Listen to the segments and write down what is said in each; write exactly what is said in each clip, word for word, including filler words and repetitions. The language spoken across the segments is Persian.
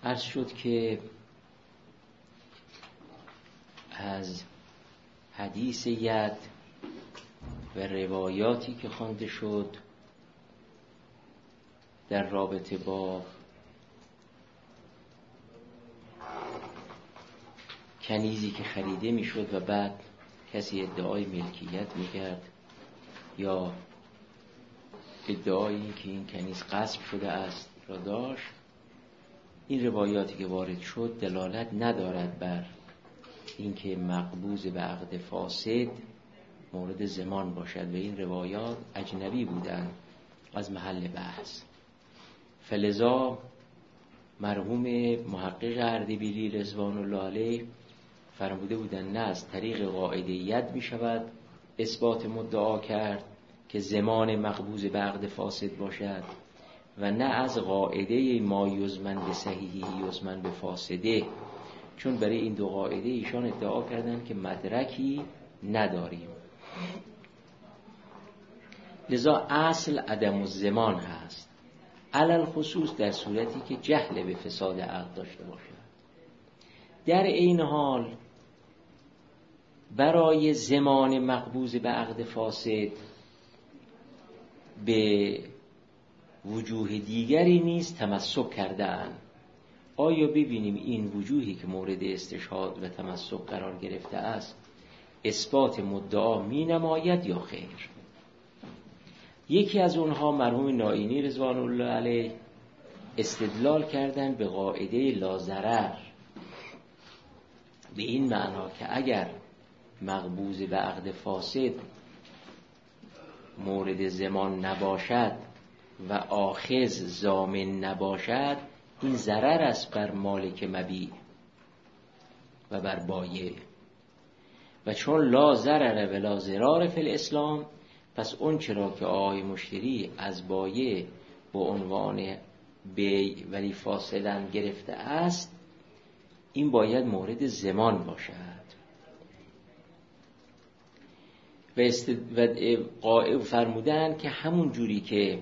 عرض شد که از حدیث ید و روایاتی که خوانده شد در رابطه با کنیزی که خریده میشد و بعد کسی ادعای ملکیت میکرد یا ادعایی که این کنیز غصب شده است را داشت، این روایاتی که وارد شد دلالت ندارد بر اینکه مقبوض به عقد فاسد مورد ضمان باشد و این روایات اجنبی بودند از محل بحث. فلذا مرحوم محقق اردبیلی رضوان الله علیه فرموده بودند نه از طریق قاعده ید می شود اثبات مدعا کرد که ضمان مقبوض به عقد فاسد باشد و نه از قاعده ما یزمن به صحیحی یزمن به فاسده، چون برای این دو قاعده ایشان ادعا کردند که مدرکی نداریم. لذا اصل عدم الضمان هست، علل خصوص در صورتی که جهل به فساد عقد داشته باشد. در این حال برای ضمان مقبوض به عقد فاسد به وجوه دیگری نیز تمسک کرده‌اند. آیا ببینیم این وجوهی که مورد استشهاد و تمسک قرار گرفته است اثبات مدعا می نماید یا خیر؟ یکی از اونها مرحوم نائینی رضوان الله علیه استدلال کردن به قاعده لاضرر، به این معنا که اگر مقبوض به عقد فاسد مورد ضمان نباشد و آخذ ضامن نباشد، این ضرر است بر مالک مبیع و بر بایع، و چون لا ضرر ولا ضرار فی الاسلام، پس اون چرا که آقای مشتری از بایع با عنوان بیع ولی فاسدن گرفته است، این باید مورد ضمان باشد. و, است... و قائل فرمودن که همون جوری که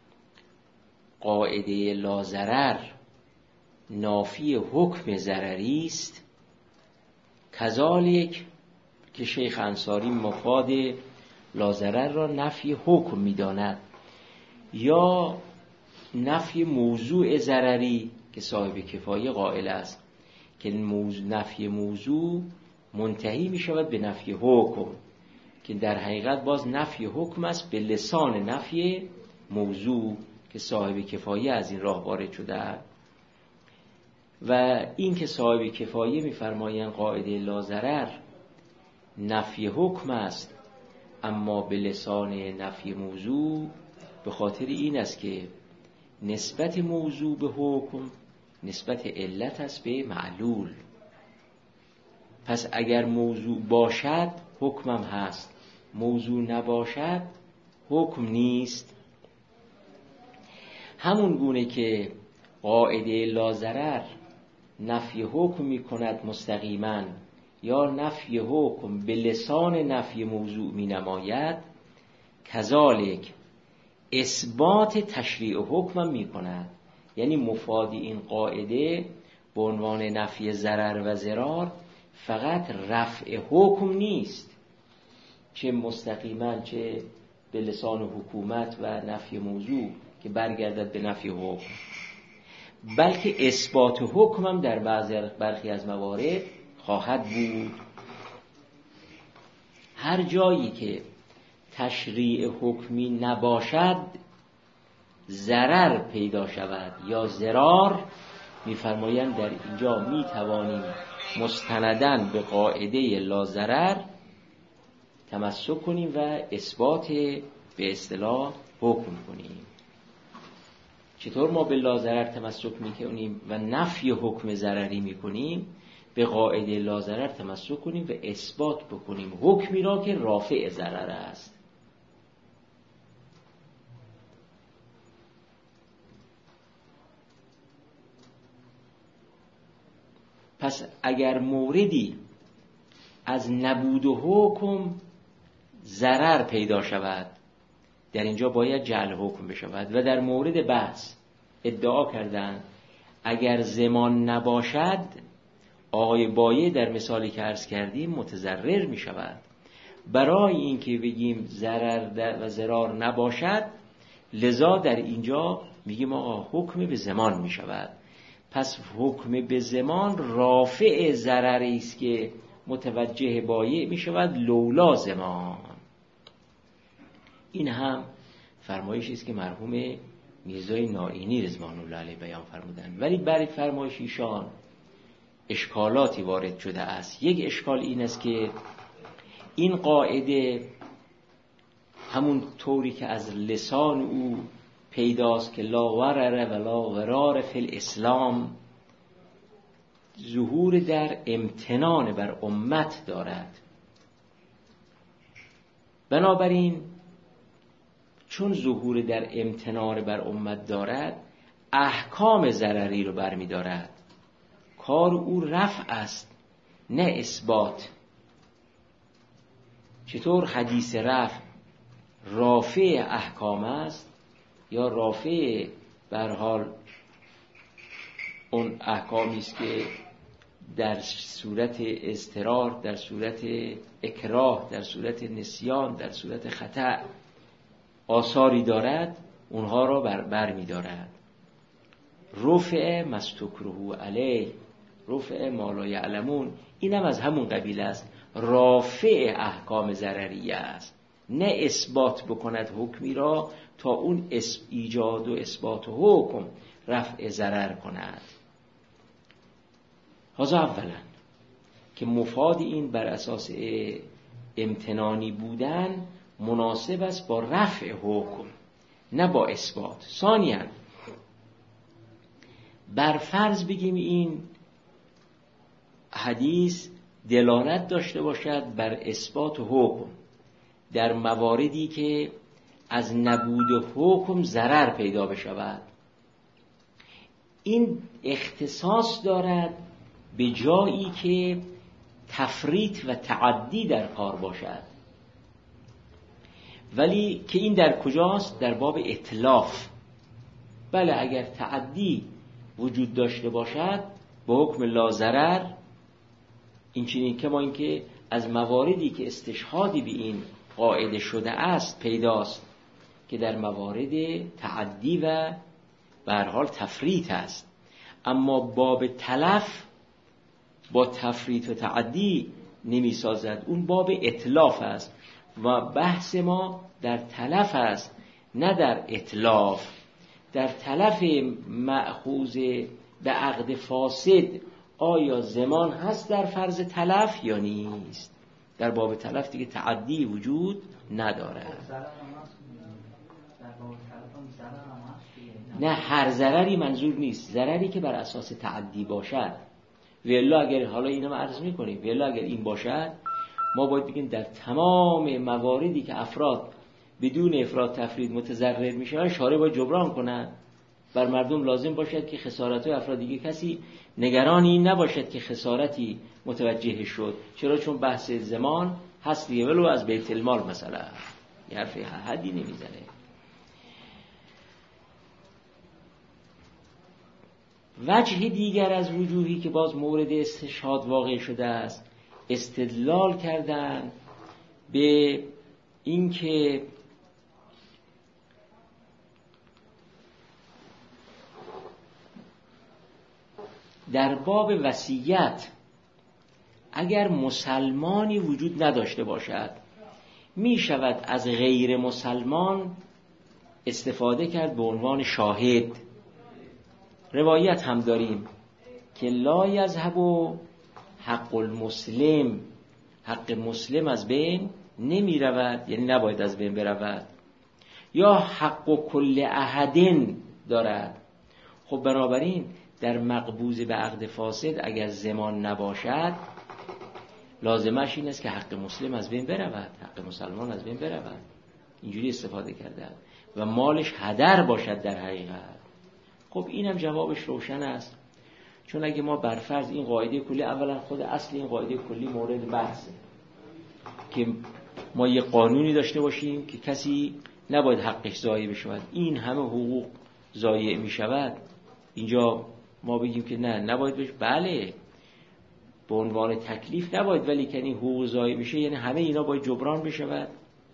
قاعده لا ضرر نافی حکم ضرری است، کذالک که شیخ انصاری مفاد لا ضرر را نفی حکم می‌داند یا نفی موضوع ضرری که صاحب کفایه قائل است که موضوع نفی موضوع منتهی می‌شود به نفی حکم، که در حقیقت باز نفی حکم است به لسان نفی موضوع که صاحب کفایه از این راه وارد شده است. و این که صاحب کفایه می‌فرمایند قاعده لا ضرر نفی حکم است اما به لسان نفی موضوع، به خاطر این است که نسبت موضوع به حکم نسبت علت است به معلول. پس اگر موضوع باشد حکمم هست، موضوع نباشد حکم نیست. همون گونه که قاعده لا ضرر نفی حکم می کند مستقیما یا نفی حکم به لسان نفی موضوع می نماید، کذالک اثبات تشریع حکم می کند. یعنی مفادی این قاعده به عنوان نفی ضرر و ضرار فقط رفع حکم نیست، چه مستقیما چه به لسان حکومت و نفی موضوع که برگردد به نفی حکم، بلکه اثبات حکم هم در بعضی برخی از موارد خواهد بود. هر جایی که تشریع حکمی نباشد ضرر پیدا شود یا ضرار، می‌فرمایند در اینجا می‌توانیم مستنداً به قاعده لا ضرر تمسک کنیم و اثبات به اصطلاح حکم کنیم. چطور ما به لا ضرر تمسک می‌کنیم و نفی حکم ضرری می‌کنیم؟ به قاعده لا ضرر تمسک کنیم و اثبات بکنیم حکمی را که رافع ضرر است. پس اگر موردی از نبود حکم ضرر پیدا شود، در اینجا باید جعل حکم بشود. و در مورد بحث ادعا کردند اگر زمان نباشد آقای بایع در مثالی که عرض کردیم متضرر می شود. برای اینکه بگیم ضرر و ضرار نباشد، لذا در اینجا میگیم آقا حکم به زمان می شود. پس حکم به زمان رافع ضرری است که متوجه بایع می شود لولا زمان. این هم فرمایشی است که مرحوم میرزای نائینی رضوان الله علیه بیان فرمودند، ولی برای فرمایش ایشان اشکالاتی وارد شده است. یک اشکال این است که این قاعده همون طوری که از لسان او پیداست که لا ورر و لا ورار فی الاسلام، ظهور در امتنان بر امت دارد. بنابراین چون ظهور در امتنان بر امت دارد، احکام ضرری رو برمی دارد. کار او رفع است نه اثبات. چطور حدیث رفع رافع احکام است یا رافع به هر حال اون احکامی است که در صورت اضطرار، در صورت اکراه، در صورت نسیان، در صورت خطا آثاری دارد، اونها را بر, بر می دارد. رفع مستکره علیه، رفع ما لا یعلمون، اینم از همون قبیل است. رافع احکام ضرریه است، نه اثبات بکند حکمی را تا اون ایجاد و اثبات حکم رفع ضرر کند. هذا اولا که مفاد این بر اساس امتنانی بودن مناسب است با رفع حکم نه با اثبات. ثانیاً بر فرض بگیم این حدیث دلالت داشته باشد بر اثبات حکم در مواردی که از نبود حکم ضرر پیدا بشود، این اختصاص دارد به جایی که تفریط و تعدی در کار باشد. ولی که این در کجاست؟ در باب اتلاف. بله اگر تعدی وجود داشته باشد به حکم لا ضرر، این چنین که ما اینکه از مواردی که استشهادی به این قاعده شده است پیداست که در موارد تعدی و به هر حال تفریط است. اما باب تلف با تفریط و تعدی نمی سازد، اون باب اتلاف است و بحث ما در تلف است نه در اتلاف. در تلف مأخوذ به عقد فاسد آیا زمان هست در فرض تلف یا نیست؟ در باب تلف دیگه تعدی وجود ندارد. نه هر ضرری منظور نیست، ضرری که بر اساس تعدی باشد. والا اگر حالا اینو عرض می‌کنیم، والا اگر این باشد ما باید بگیم در تمام مواردی که افراد بدون افراط تفرید متضرر میشن شارع باید جبران کنه. بر مردم لازم باشد که خسارت‌های افراد دیگه کسی نگران این نباشد که خسارتی متوجه شد. چرا؟ چون بحث زمان هست دیگه، ولو از بیت المال مثلا یه حرف حدی نمیزنه. وجه دیگر از وجوهی که باز مورد استشهاد واقع شده است، استدلال کردن به اینکه در باب وصیت اگر مسلمانی وجود نداشته باشد می شود از غیر مسلمان استفاده کرد به عنوان شاهد. روایت هم داریم که لا یذهب حق المسلم، حق مسلم از بین نمی رود، یعنی نباید از بین برود. یا حق کل احدن دارد. خب بنابراین در مقبوض به عقد فاسد اگر زمان نباشد لازمش این است که حق مسلم از بین برود، حق مسلمان از بین برود. اینجوری استفاده کرده و مالش هدر باشد در حقیقت. خب اینم جوابش روشن است، چون اگه ما برفرض این قاعده کلی، اولا خود اصل این قاعده کلی مورد بحثه که ما یه قانونی داشته باشیم که کسی نباید حقش ضایع بشود. این همه حقوق ضایع می شود، اینجا ما بگیم که نه نباید بشه، بله به عنوان تکلیف نباید، ولی کنی حقوق ضایع بشه یعنی همه اینا باید جبران بشه.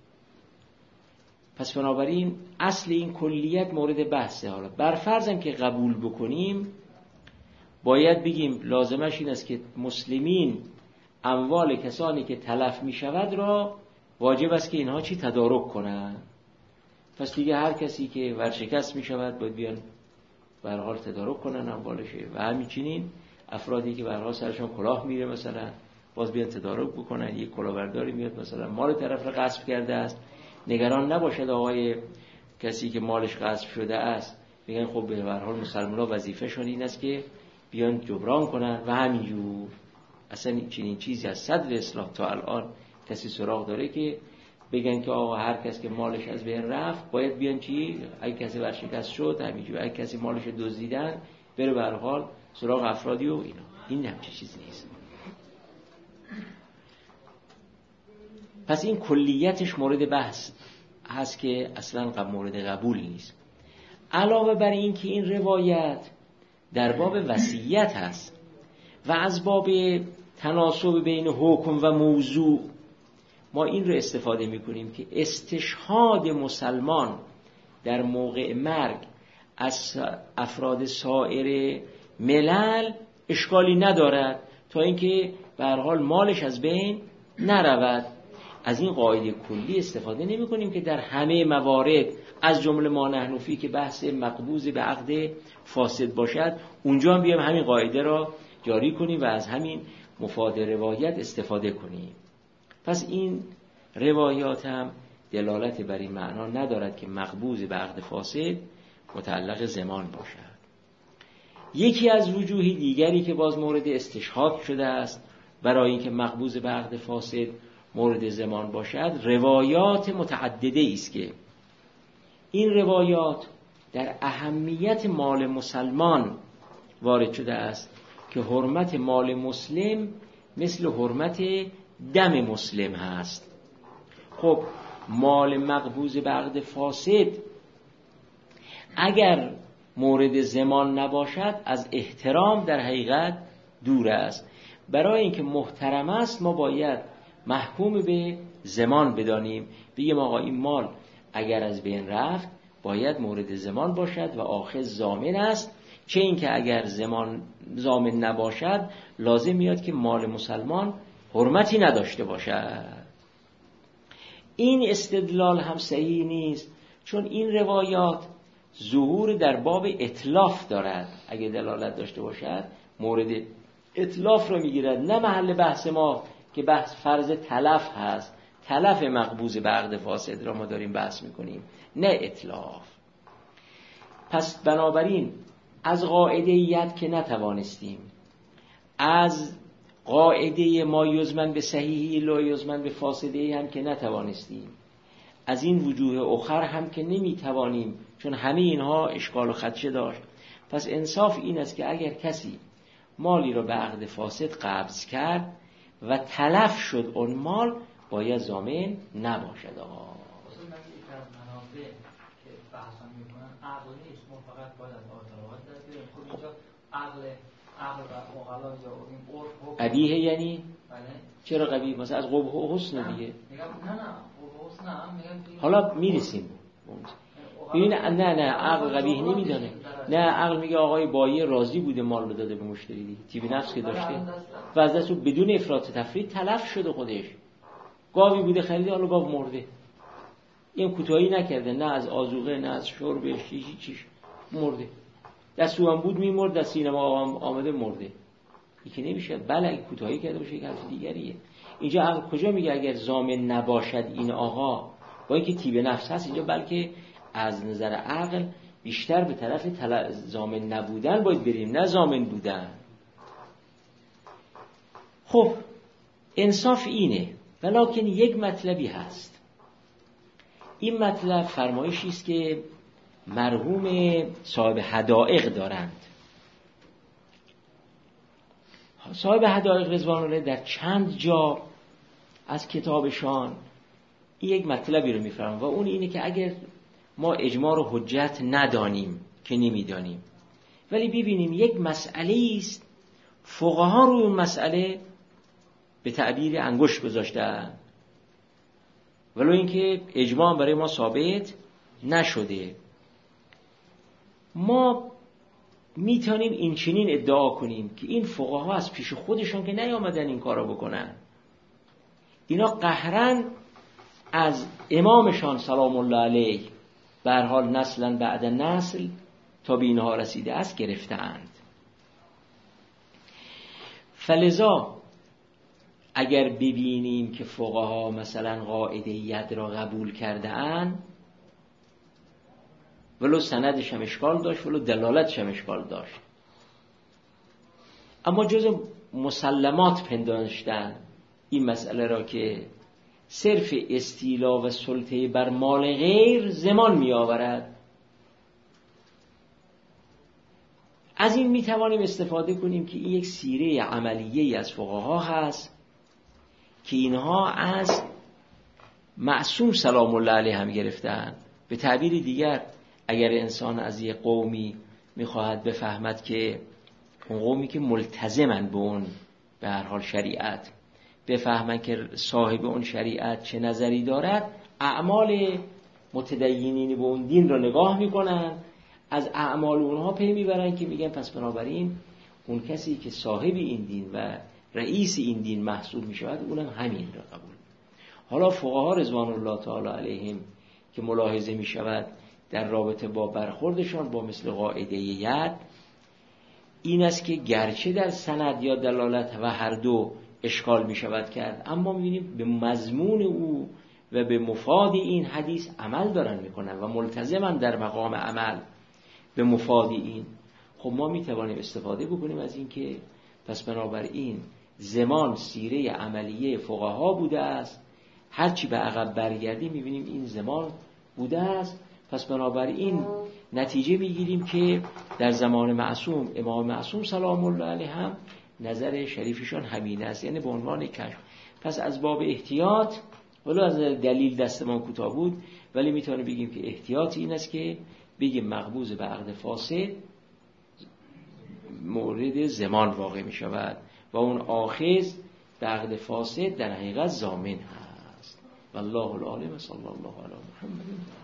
پس بنابراین اصل این کلیت مورد بحثه. حالا بر فرضم که قبول بکنیم باید بگیم لازمش این است که مسلمین اموال کسانی که تلف می شود را واجب است که اینها چی تدارک کنن. پس دیگه هر کسی که ورشکست می شود باید بیان به هر حال تدارک کنن اموالشه، و همچنین افرادی که به هر حال سرشون کلاه میره مثلا باز بیان تدارک بکنن. یک کلاهبرداری میاد مثلا مال طرف را غصب کرده است، نگران نباشد آقای کسی که مالش غصب شده است، میگن خب به هر حال مسلمان‌ها وظیفه‌شون این است که بیان جبران کنن و همینجور. اصلا چنین چیزی از صدر اسلام تا الان کسی سراغ داره که بگن که آقا هر کس که مالش از بین رفت باید بیان چی، اگه کسی ورشکست شد همینجور، اگه کسی مالش دزدیدن بره به هر حال سراغ افرادی و اینا. این همچین چیزی نیست. پس این کلیتش مورد بحث هست که اصلا مورد قبول نیست. علاوه بر این که این روایت در باب وصیت هست و از باب تناسب بین حکم و موضوع ما این رو استفاده میکنیم که استشهاد مسلمان در موقع مرگ از افراد سایر ملل اشکالی ندارد تا اینکه به هر حال مالش از بین نرود. از این قاعده کلی استفاده نمی کنیم که در همه موارد از جمله ما نحن فی که بحث مقبوض به عقد فاسد باشد اونجا هم بیایم همین قاعده را جاری کنیم و از همین مفاد روایت استفاده کنیم. پس این روایات هم دلالت بر این معنا ندارد که مقبوض به عقد فاسد متعلق زمان باشد. یکی از وجوه دیگری که باز مورد استشهاد شده است برای اینکه مقبوض به عقد فاسد مورد زمان باشد روایات متعدده است که این روایات در اهمیت مال مسلمان وارد شده است که حرمت مال مسلم مثل حرمت دم مسلم هست. خب مال مقبوض به عقد فاسد اگر مورد زمان نباشد از احترام در حقیقت دور است. برای اینکه محترم است ما باید محکوم به زمان بدانیم، بگیم آقا این مال اگر از بین رفت باید مورد زمان باشد و آخذ ضامن است، چه اینکه اگر زمان ضامن نباشد لازم میاد که مال مسلمان حرمتی نداشته باشد. این استدلال هم صحیح نیست، چون این روایات ظهور در باب اتلاف دارد. اگه دلالت داشته باشد مورد اتلاف رو میگیرد، نه محل بحث ما که بحث فرض تلف هست. تلف مقبوض به عقد فاسد را ما داریم بحث میکنیم، نه اتلاف. پس بنابراین از قاعده‌ایت که نتوانستیم، از قاعده ما یزمن به صحیحی لا یزمن به فاسدهی هم که نتوانستیم، از این وجوه اخر هم که نمیتوانیم، چون همه اینها اشکال و خدشه داشت. پس انصاف این است که اگر کسی مالی را به عقد فاسد قبض کرد و تلف شد اون مال باید ضامن نباشد. آقا اصلا من یک از منابع که بحثا میکنن عقل نیست، ما فقط باید از آتراوات در بیاریم. خب اینجا عقل عقل و اقلا یا این عرف قبیه یعنی؟ بله. چرا قبیه؟ مثلا از قبح و حسن دیگه. میگم نه نه قبح و حسن هم میگم حالا میرسیم. ببین نه نه عقل قبیح نمیدانه. نه عقل میگه آقای بایی راضی بوده مال رو داده به مشتری دیگه، طیب نفس که داشته و از دستو بدون افراط تفرید تلف شده. خودش گاوی بوده خریده، حالا گاو مرده، این کوتاهی نکرده، نه از آذوقه نه از شربش چیزی چیش مرده. دستو هم بود میمرد، دست سینما آمده مرده. یکی نمیشه. بله اگه کوتاهی کرده باشه یک حرف دیگریه. اینجا عقل کجا میگه اگر ضامن نباشد این آقا با اینکه طیب نفس هست اینجا، بلکه از نظر عقل بیشتر به طرف تل... ضامن نبودن باید بریم، نه ضامن بودن. خب انصاف اینه، ولکن یک مطلبی هست. این مطلب فرمایشی است که مرحوم صاحب حدائق دارند. صاحب حدائق رضوان الله در چند جا از کتابشان این یک مطلبی رو میفرمایند و اون اینه که اگر ما اجماع رو حجت ندانیم که نمیدانیم ولی ببینیم یک مسئله است فقها روی اون مسئله به تعبیر انگشت گذاشتن، ولو اینکه اجماع برای ما ثابت نشده. ما میتونیم این چنین ادعا کنیم که این فقها از پیش خودشان که نیامدن این کارو بکنن، اینا قهرن از امامشان سلام الله علیه به هر حال نسلا بعد نسل تا به اینها رسیده است گرفتند. فلذا اگر ببینیم که فقها مثلا قاعده ید را قبول کرده اند، ولو سندش هم اشکال داشت ولو دلالتش هم اشکال داشت، اما جز مسلمات پنداشتن این مسئله را که صرف استیلا و سلطه بر مال غیر زمان می آورد، از این می توانیم استفاده کنیم که این یک سیره عملیه از فقها هست که اینها از معصوم سلام الله علیه هم گرفتن. به تعبیر دیگر اگر انسان از یک قومی میخواهد بفهمد که اون قومی که ملتزمن به اون به هر حال شریعت، بفهمن که صاحب اون شریعت چه نظری دارد، اعمال متدینین به اون دین را نگاه میکنن، از اعمال اونها پی میبرن که میگن پس بنابراین اون کسی که صاحب این دین و رئیس این دین محسوب میشود اونم همین را قبول. حالا فقها رضوان الله تعالی علیهم که ملاحظه میشود در رابطه با برخوردشان با مثل قاعده ید این است که گرچه در سند یا دلالت و هر دو اشکال می شود کرد، اما می‌بینیم به مضمون او و به مفاد این حدیث عمل دارن میکنن و ملتزمن در مقام عمل به مفاد این. خب ما میتوانیم استفاده بکنیم از این که پس بنابراین زمان سیره عملیه فقها بوده است، هرچی به عقب برگردیم میبینیم این زمان بوده است. پس بنابراین نتیجه میگیریم که در زمان معصوم امام معصوم سلام الله علیه هم نظر شریفشان همین است، یعنی به عنوان کشف. پس از باب احتیاط، ولو از دلیل دستمان کوتاه بود، ولی میتونیم بگیم که احتیاط این است که بگیم مقبوض به عقد فاسد مورد زمان واقع می شود و اون آخذ به عقد فاسد در حقیقت ضامن هست. والله العالم. صلی الله علی محمد.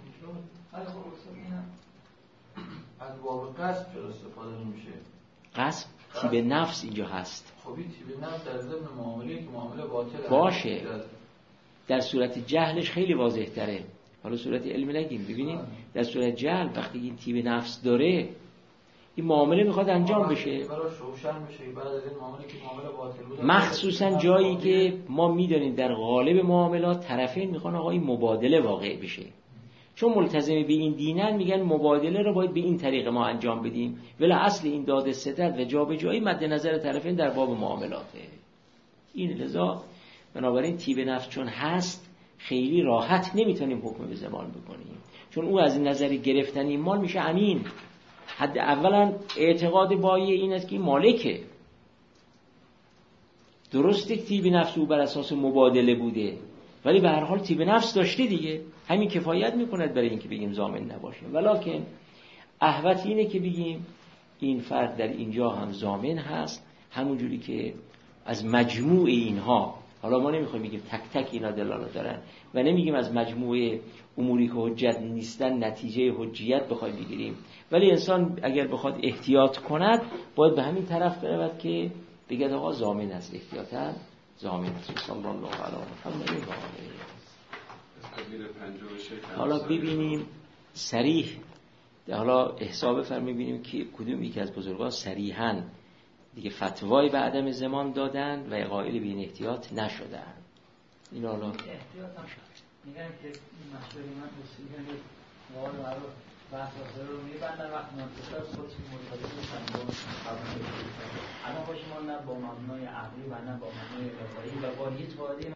از باب قصد چرا استفاده نمیشه؟ قصد تیب نفس اینجا هست. خب این تیب نفس در ضمن معامله که معامله باطل باشه، در صورت جهلش خیلی واضح تره. حالا صورت علم نگیم، ببینیم در صورت جهل وقتی این تیب نفس داره این معامله میخواد انجام بشه، مخصوصا جایی که ما میدونیم در غالب معاملات طرفین میخوان آقا این مبادله واقع بشه، چون ملتزم به این دینن میگن مبادله رو باید به این طریق ما انجام بدیم، ولی اصل این داد ستد و جابجایی مد نظر طرفین در باب معاملاته. این لذا بنابراین تیب نفس چون هست خیلی راحت نمیتونیم حکم به زمان بکنیم، چون او از این نظر گرفتن این مال میشه امین. حد اولا اعتقاد بایی این است که این مالکه، درسته که تیب نفس او بر اساس مبادله بوده ولی به هر حال تیب نفس داشته دیگه، همین کفایت میکند برای اینکه بگیم ضامن نباشه. ولکن احوط اینه که بگیم این فرد در اینجا هم ضامن هست، همونجوری که از مجموع اینها، حالا ما نمیخوایم بگیم تک تک اینا دلالت دارن و نمیگیم از مجموع اموری که حجت نیستن نتیجه حجیت بخوایم بگیریم، ولی انسان اگر بخواد احتیاط کند باید به همین طرف برود که بگه آقا ضامن است، احتیاطاً ضامن است. صلی الله علی محمد و آله. حالا ببینیم صریح، حالا حساب فرم میبینیم که کدوم یکی از بزرگان صریحاً دیگه فتوای به عدم زمان دادن و قائل به این احتیاط نشدن. این حالا احتیاط هم میگن که این مشهور من اصولی که مواد رو بحث آخر رو میبندن وقت منتشر خودش مرتبط میشن با قبول الان خوش ما نه با مبنای عقلی و نه با مبنای رفاهی و با هیچ قاعده